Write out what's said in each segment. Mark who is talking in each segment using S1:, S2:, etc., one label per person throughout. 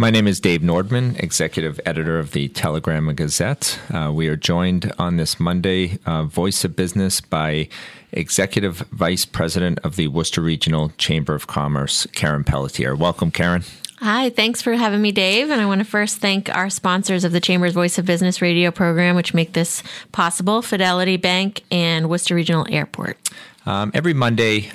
S1: My name is Dave Nordman, Executive Editor of the Telegram and Gazette. We are joined on this Monday, Voice of Business, by Executive Vice President of the Worcester Regional Chamber of Commerce, Karen Pelletier. Welcome, Karen.
S2: Hi, thanks for having me, Dave. And I want to first thank our sponsors of the Chamber's Voice of Business radio program, which make this possible, Fidelity Bank and Worcester Regional Airport.
S1: Every Monday,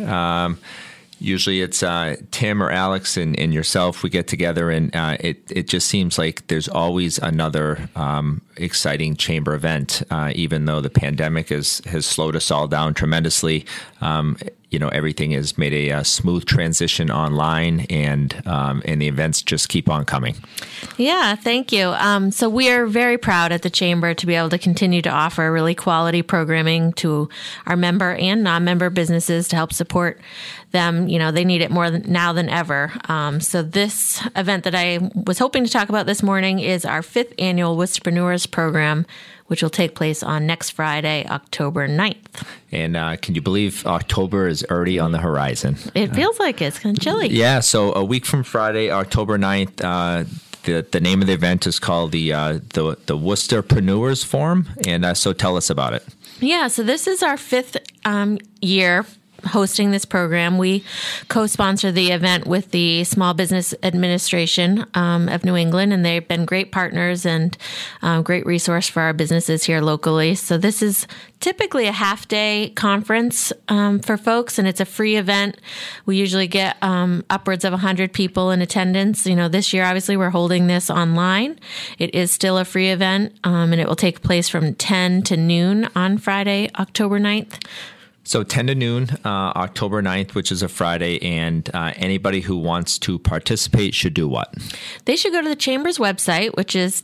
S1: usually it's Tim or Alex and yourself. We get together, and it just seems like there's always another exciting chamber event, even though the pandemic has slowed us all down tremendously. Everything has made a smooth transition online, and the events just keep on coming.
S2: Yeah, thank you. So we are very proud at the Chamber to be able to continue to offer really quality programming to our member and non-member businesses to help support them. They need it more now than ever. So this event that I was hoping to talk about this morning is our 5th annual Worcesterpreneurs program, which will take place on next Friday, October 9th. And
S1: can you believe October is already on the horizon?
S2: It feels like it's kind of chilly.
S1: Yeah, so a week from Friday, October 9th, the name of the event is called the Worcesterpreneurs Forum. And so tell us about it.
S2: Yeah, so this is our 5th year hosting this program. We co-sponsor the event with the Small Business Administration of New England, and they've been great partners and great resource for our businesses here locally. So this is typically a half-day conference for folks, and it's a free event. We usually get upwards of 100 people in attendance. This year, obviously, we're holding this online. It is still a free event, and it will take place from 10 to noon on Friday, October 9th.
S1: So 10 to noon, October 9th, which is a Friday, and anybody who wants to participate should do what?
S2: They should go to the Chamber's website, which is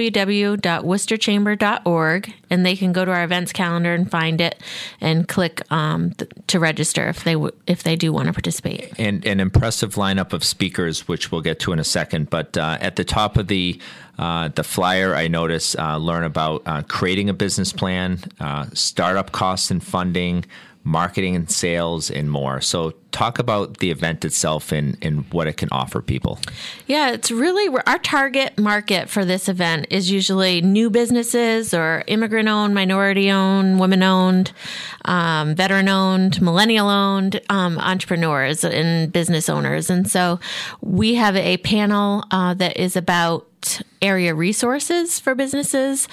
S2: www.worcesterchamber.org, and they can go to our events calendar and find it and click to register if they do want to participate.
S1: And an impressive lineup of speakers, which we'll get to in a second. But at the top of the flyer, I notice learn about creating a business plan, startup costs and funding, marketing and sales, and more. So talk about the event itself and what it can offer people.
S2: Yeah, it's really our target market for this event is usually new businesses or immigrant-owned, minority-owned, women-owned, veteran-owned, millennial-owned entrepreneurs and business owners. And so we have a panel that is about area resources for businesses.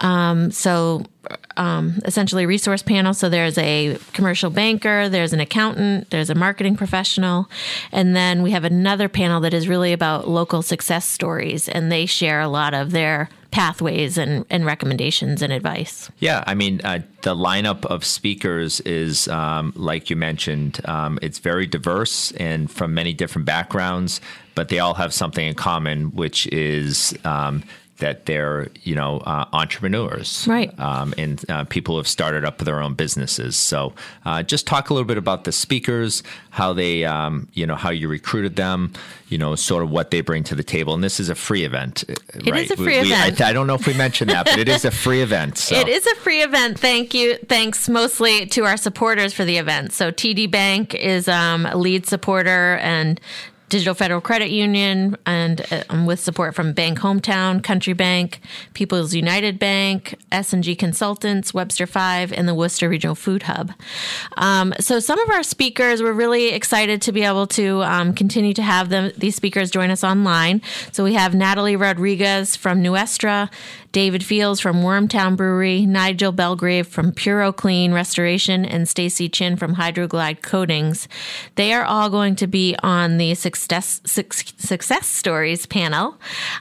S2: Essentially resource panel. So there's a commercial banker, there's an accountant, there's a marketing professional, and then we have another panel that is really about local success stories, and they share a lot of their pathways and recommendations and advice.
S1: Yeah, I mean, the lineup of speakers is, like you mentioned, it's very diverse and from many different backgrounds, but they all have something in common, which is that they're, entrepreneurs,
S2: right?
S1: And people who have started up their own businesses. So just talk a little bit about the speakers, how they, how you recruited them, sort of what they bring to the table. And this is a free event, right?
S2: It is a free event.
S1: I don't know if we mentioned that, but it is a free event. So.
S2: It is a free event. Thank you. Thanks mostly to our supporters for the event. So TD Bank is a lead supporter, and Digital Federal Credit Union, and with support from Bank Hometown, Country Bank, People's United Bank, S&G Consultants, Webster 5, and the Worcester Regional Food Hub. So some of our speakers, we're really excited to be able to continue to have these speakers join us online. So we have Natalie Rodriguez from Nuestra, David Fields from Wormtown Brewery, Nigel Belgrave from Puro Clean Restoration, and Stacy Chin from Hydroglide Coatings. They are all going to be on the success stories panel.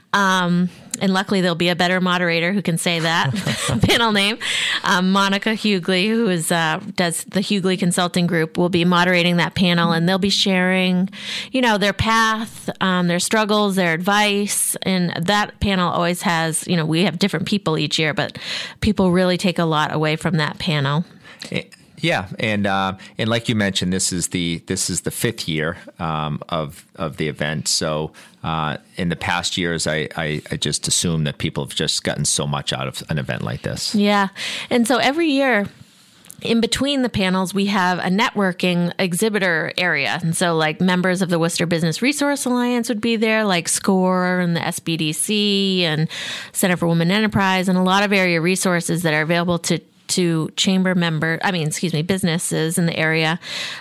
S2: And luckily, there'll be a better moderator who can say that panel name. Monica Hughley, who does the Hughley Consulting Group, will be moderating that panel, and they'll be sharing, their path, their struggles, their advice. And that panel always has, we have different people each year, but people really take a lot away from that panel.
S1: Yeah, and like you mentioned, this is the 5th year of the event. So in the past years, I just assume that people have just gotten so much out of an event like this.
S2: Yeah, and so every year in between the panels, we have a networking exhibitor area. And so like members of the Worcester Business Resource Alliance would be there, like SCORE and the SBDC and Center for Women Enterprise, and a lot of area resources that are available to businesses in the area.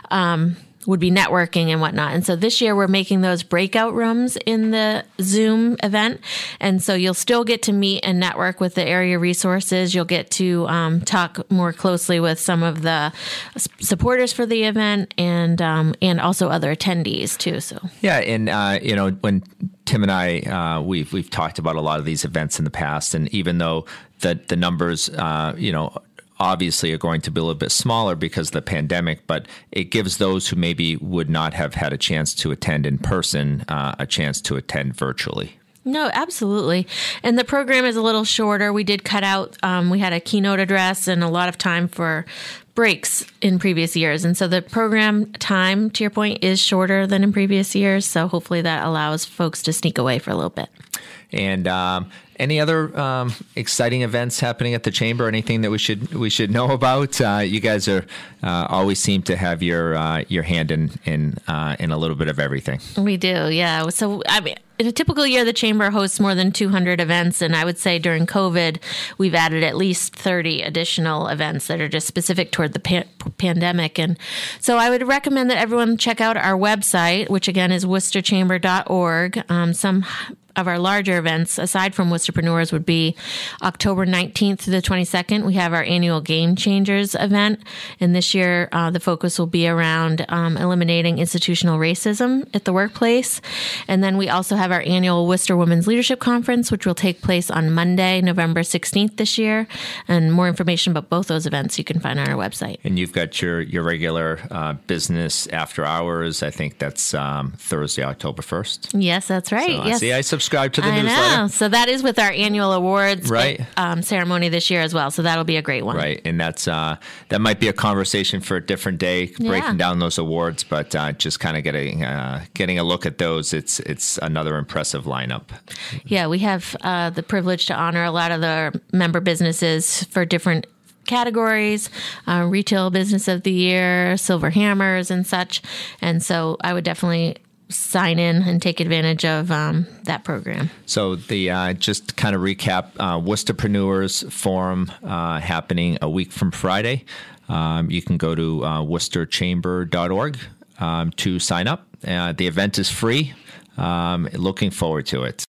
S2: Would be networking and whatnot. And so this year we're making those breakout rooms in the Zoom event. And so you'll still get to meet and network with the area resources. You'll get to talk more closely with some of the supporters for the event and also other attendees too. So
S1: yeah, and when Tim and I we've talked about a lot of these events in the past, and even though the numbers obviously are going to be a little bit smaller because of the pandemic, but it gives those who maybe would not have had a chance to attend in person a chance to attend virtually.
S2: No, absolutely. And the program is a little shorter. We did cut out, we had a keynote address and a lot of time for breaks in previous years. And so the program time, to your point, is shorter than in previous years. So hopefully that allows folks to sneak away for a little bit.
S1: And any other exciting events happening at the Chamber? Anything that we should know about? You guys are always seem to have your hand in a little bit of everything.
S2: We do, yeah. So in a typical year, the Chamber hosts more than 200 events, and I would say during COVID, we've added at least 30 additional events that are just specific toward the pandemic. And so I would recommend that everyone check out our website, which again is worcesterchamber.org. Some of our larger events, aside from Worcesterpreneurs, would be October 19th to the 22nd. We have our annual Game Changers event. And this year, the focus will be around eliminating institutional racism at the workplace. And then we also have our annual Worcester Women's Leadership Conference, which will take place on Monday, November 16th this year. And more information about both those events you can find on our website.
S1: And you've got your regular business after hours. I think that's Thursday, October 1st.
S2: Yes, that's right.
S1: So,
S2: yes.
S1: See, I subscribe to the
S2: newsletter.
S1: I know.
S2: So that is with our annual awards
S1: right.
S2: Ceremony this year as well. So that'll be a great one.
S1: Right. And that's that might be a conversation for a different day, breaking down those awards, but just kind of getting a look at those. It's another impressive lineup.
S2: Yeah, we have the privilege to honor a lot of the member businesses for different categories, Retail Business of the Year, Silver Hammers and such. And so I would definitely sign in and take advantage of that program. So
S1: the just kind of recap, Worcesterpreneurs Forum happening a week from Friday. You can go to worcesterchamber.org to sign up. The event is free. Looking forward to it.